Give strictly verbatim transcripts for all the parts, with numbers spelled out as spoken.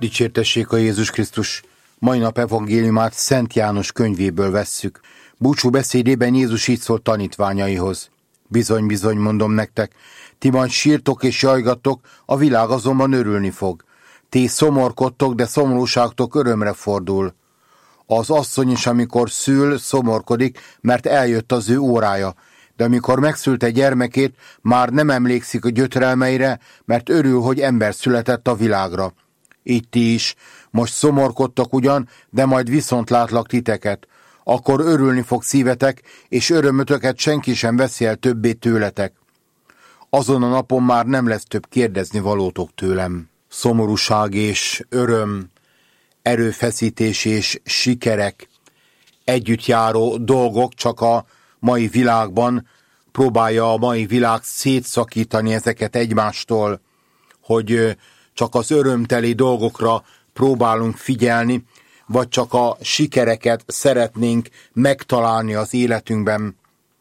Dicsértessék a Jézus Krisztus! Mai nap evangéliumát Szent János könyvéből vesszük. Búcsú beszédében Jézus így szólt tanítványaihoz. Bizony, bizony, mondom nektek, ti majd sírtok és jajgattok, a világ azonban örülni fog. Ti szomorkodtok, de szomorúságtok örömre fordul. Az asszony is, amikor szül, szomorkodik, mert eljött az ő órája. De amikor megszülte gyermekét, már nem emlékszik a gyötrelmeire, mert örül, hogy ember született a világra. Így ti is, most szomorkodtok ugyan, de majd viszont látlak titeket. Akkor örülni fog szívetek, és örömötöket senki sem veszi el többé tőletek. Azon a napon már nem lesz több kérdezni valótok tőlem. Szomorúság és öröm, erőfeszítés és sikerek, együtt járó dolgok, csak a mai világban próbálja a mai világ szétszakítani ezeket egymástól, hogy csak az örömteli dolgokra próbálunk figyelni, vagy csak a sikereket szeretnénk megtalálni az életünkben.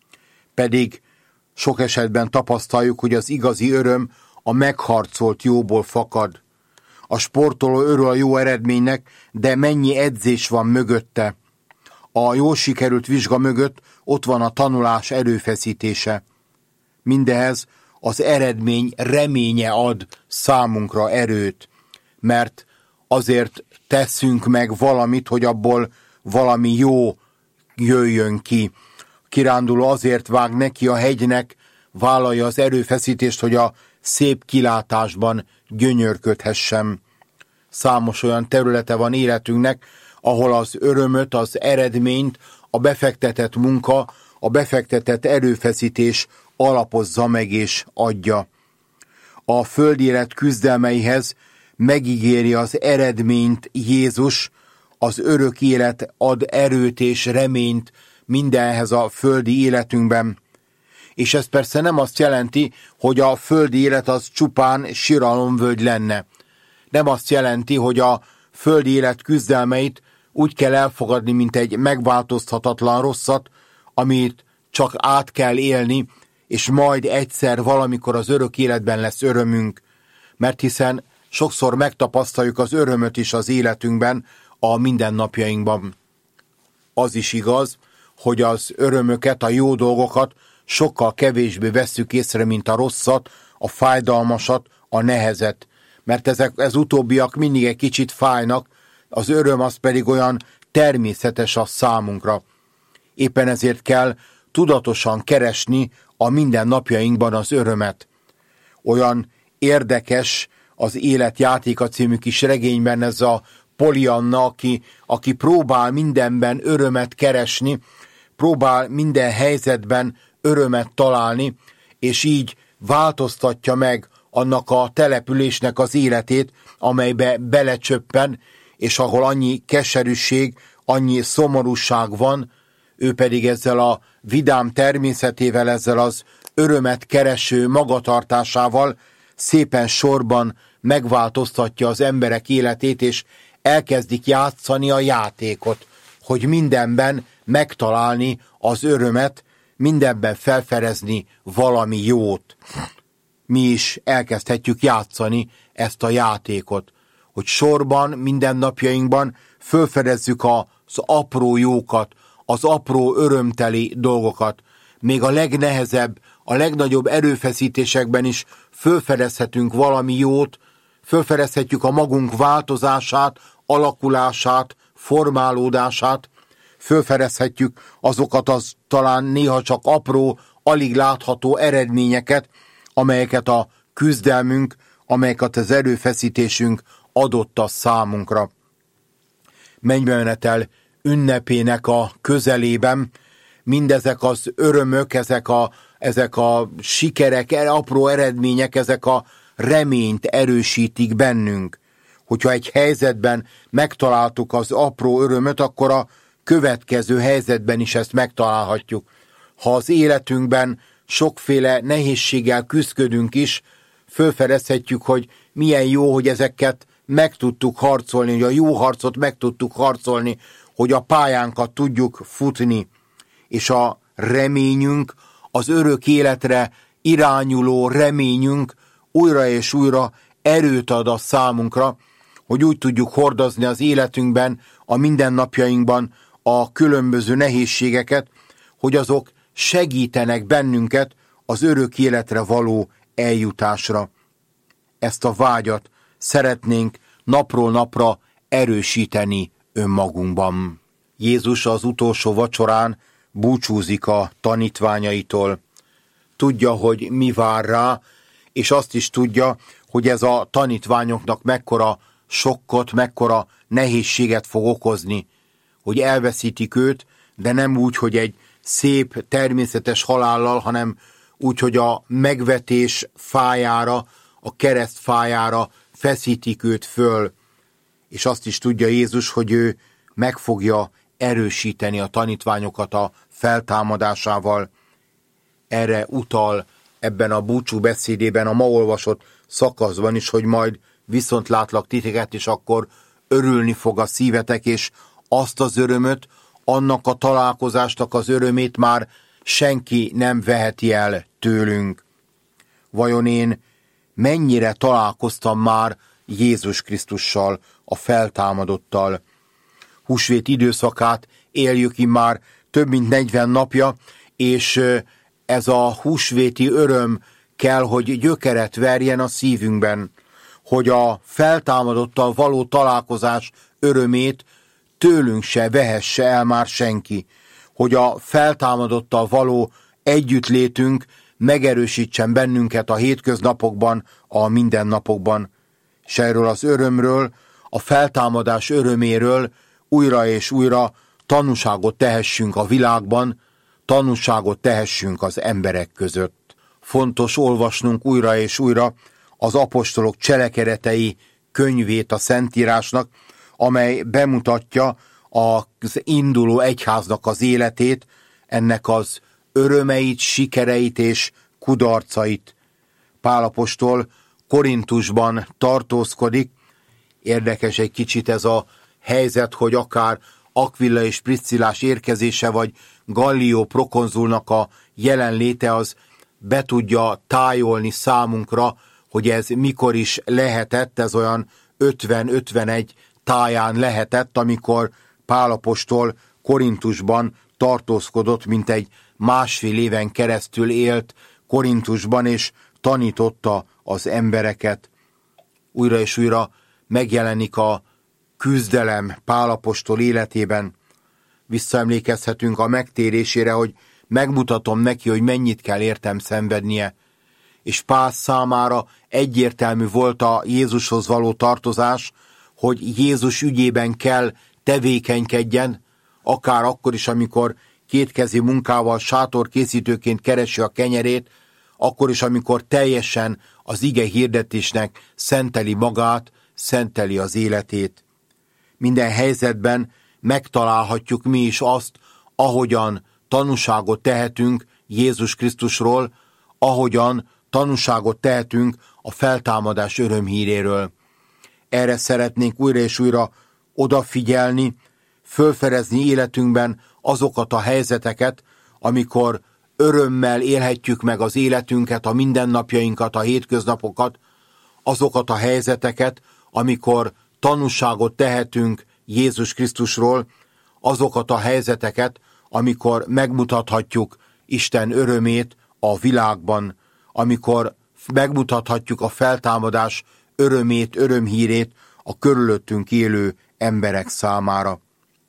Pedig sok esetben tapasztaljuk, hogy az igazi öröm a megharcolt jóból fakad. A sportoló örül a jó eredménynek, de mennyi edzés van mögötte. A jól sikerült vizsga mögött ott van a tanulás erőfeszítése. Mindehez az eredmény reménye ad számunkra erőt, mert azért teszünk meg valamit, hogy abból valami jó jöjjön ki. Kiránduló azért vág neki a hegynek, vállalja az erőfeszítést, hogy a szép kilátásban gyönyörködhessen. Számos olyan területe van életünknek, ahol az örömöt, az eredményt, a befektetett munka, a befektetett erőfeszítés alapozza meg és adja. A földi élet küzdelmeihez megígéri az eredményt Jézus, az örök élet ad erőt és reményt mindenhez a földi életünkben. És ez persze nem azt jelenti, hogy a földi élet az csupán siralomvölgy lenne. Nem azt jelenti, hogy a földi élet küzdelmeit úgy kell elfogadni, mint egy megváltoztathatlan rosszat, amit csak át kell élni, és majd egyszer valamikor az örök életben lesz örömünk, mert hiszen sokszor megtapasztaljuk az örömöt is az életünkben, a mindennapjainkban. Az is igaz, hogy az örömöket, a jó dolgokat sokkal kevésbé vesszük észre, mint a rosszat, a fájdalmasat, a nehezet, mert ezek, ez utóbbiak mindig egy kicsit fájnak, az öröm az pedig olyan természetes a számunkra. Éppen ezért kell tudatosan keresni a mindennapjainkban az örömet. Olyan érdekes az Élet játéka című kis regényben ez a Polianna, aki, aki próbál mindenben örömet keresni, próbál minden helyzetben örömet találni, és így változtatja meg annak a településnek az életét, amelybe belecsöppen, és ahol annyi keserűség, annyi szomorúság van, ő pedig ezzel a vidám természetével, ezzel az örömet kereső magatartásával szépen sorban megváltoztatja az emberek életét, és elkezdik játszani a játékot, hogy mindenben megtalálni az örömet, mindenben felfedezni valami jót. Mi is elkezdhetjük játszani ezt a játékot, hogy sorban, mindennapjainkban fölfedezzük az apró jókat, az apró örömteli dolgokat. Még a legnehezebb, a legnagyobb erőfeszítésekben is fölfedezhetünk valami jót, fölfedezhetjük a magunk változását, alakulását, formálódását, fölfedezhetjük azokat az talán néha csak apró, alig látható eredményeket, amelyeket a küzdelmünk, amelyeket az erőfeszítésünk adott a számunkra. Mennybemenetel ünnepének a közelében mindezek az örömök, ezek a, ezek a sikerek, apró eredmények, ezek a reményt erősítik bennünk. Hogyha egy helyzetben megtaláltuk az apró örömöt, akkor a következő helyzetben is ezt megtalálhatjuk. Ha az életünkben sokféle nehézséggel küzdködünk is, fölfedezhetjük, hogy milyen jó, hogy ezeket meg tudtuk harcolni, hogy a jó harcot meg tudtuk harcolni, hogy a pályánkat tudjuk futni, és a reményünk, az örök életre irányuló reményünk újra és újra erőt ad a számunkra, hogy úgy tudjuk hordozni az életünkben, a mindennapjainkban a különböző nehézségeket, hogy azok segítenek bennünket az örök életre való eljutásra. Ezt a vágyat szeretnénk napról napra erősíteni önmagunkban. Jézus az utolsó vacsorán búcsúzik a tanítványaitól. Tudja, hogy mi vár rá, és azt is tudja, hogy ez a tanítványoknak mekkora sokkot, mekkora nehézséget fog okozni, hogy elveszítik őt, de nem úgy, hogy egy szép, természetes halállal, hanem úgy, hogy a megvetés fájára, a kereszt fájára feszítik őt föl. És azt is tudja Jézus, hogy ő meg fogja erősíteni a tanítványokat a feltámadásával. Erre utal ebben a búcsú beszédében, a ma olvasott szakaszban is, hogy majd viszont látlak titeket, és akkor örülni fog a szívetek, és azt az örömöt, annak a találkozásnak az örömét már senki nem veheti el tőlünk. Vajon én mennyire találkoztam már Jézus Krisztussal, a feltámadottal? Húsvét időszakát éljük immár több mint negyven napja, és ez a húsvéti öröm kell, hogy gyökeret verjen a szívünkben, hogy a feltámadottal való találkozás örömét tőlünk se vehesse el már senki, hogy a feltámadottal való együttlétünk megerősítsen bennünket a hétköznapokban, a mindennapokban, s erről az örömről, a feltámadás öröméről újra és újra tanúságot tehessünk a világban, tanúságot tehessünk az emberek között. Fontos olvasnunk újra és újra az apostolok cselekedetei könyvét a Szentírásnak, amely bemutatja az induló egyháznak az életét, ennek az örömeit, sikereit és kudarcait. Pál apostol Korintusban tartózkodik. Érdekes egy kicsit ez a helyzet, hogy akár Akvilla és Priscillás érkezése, vagy Gallió prokonzulnak a jelenléte az be tudja tájolni számunkra, hogy ez mikor is lehetett, ez olyan ötven-ötvenegy táján lehetett, amikor Pál apostol Korintusban tartózkodott, mint egy másfél éven keresztül élt Korintusban, és tanította az embereket. Újra és újra megjelenik a küzdelem Pál apostol életében. Visszaemlékezhetünk a megtérésére, hogy megmutatom neki, hogy mennyit kell értem szenvednie. És Pál számára egyértelmű volt a Jézushoz való tartozás, hogy Jézus ügyében kell tevékenykedjen, akár akkor is, amikor kétkezi munkával sátorkészítőként keresi a kenyerét, akkor is, amikor teljesen az ige hirdetésnek szenteli magát, szenteli az életét. Minden helyzetben megtalálhatjuk mi is azt, ahogyan tanúságot tehetünk Jézus Krisztusról, ahogyan tanúságot tehetünk a feltámadás örömhíréről. Erre szeretnénk újra és újra odafigyelni, fölfedezni életünkben azokat a helyzeteket, amikor örömmel élhetjük meg az életünket, a mindennapjainkat, a hétköznapokat, azokat a helyzeteket, amikor tanúságot tehetünk Jézus Krisztusról, azokat a helyzeteket, amikor megmutathatjuk Isten örömét a világban, amikor megmutathatjuk a feltámadás örömét, örömhírét a körülöttünk élő emberek számára.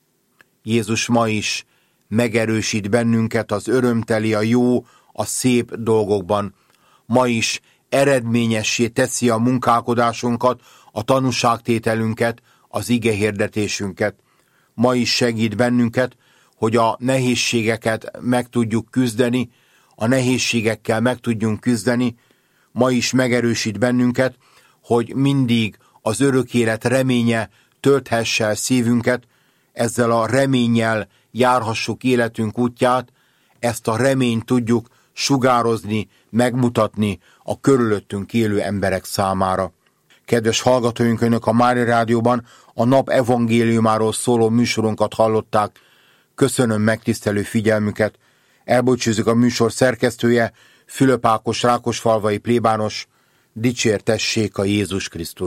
Jézus ma is megerősít bennünket az örömteli, a jó, a szép dolgokban. Ma is eredményessé teszi a munkálkodásunkat, a tanúságtételünket, az igehirdetésünket. Ma is segít bennünket, hogy a nehézségeket meg tudjuk küzdeni, a nehézségekkel meg tudjunk küzdeni. Ma is megerősít bennünket, hogy mindig az örök élet reménye tölthesse el szívünket, ezzel a reménnyel járhassuk életünk útját, ezt a reményt tudjuk sugározni, megmutatni a körülöttünk élő emberek számára. Kedves hallgatóink, önök a Mária Rádióban a nap evangéliumáról szóló műsorunkat hallották. Köszönöm megtisztelő figyelmüket. Elbúcsúzik a műsor szerkesztője, Fülöp Ákos rákosfalvai plébános. Dicsértessék a Jézus Krisztus!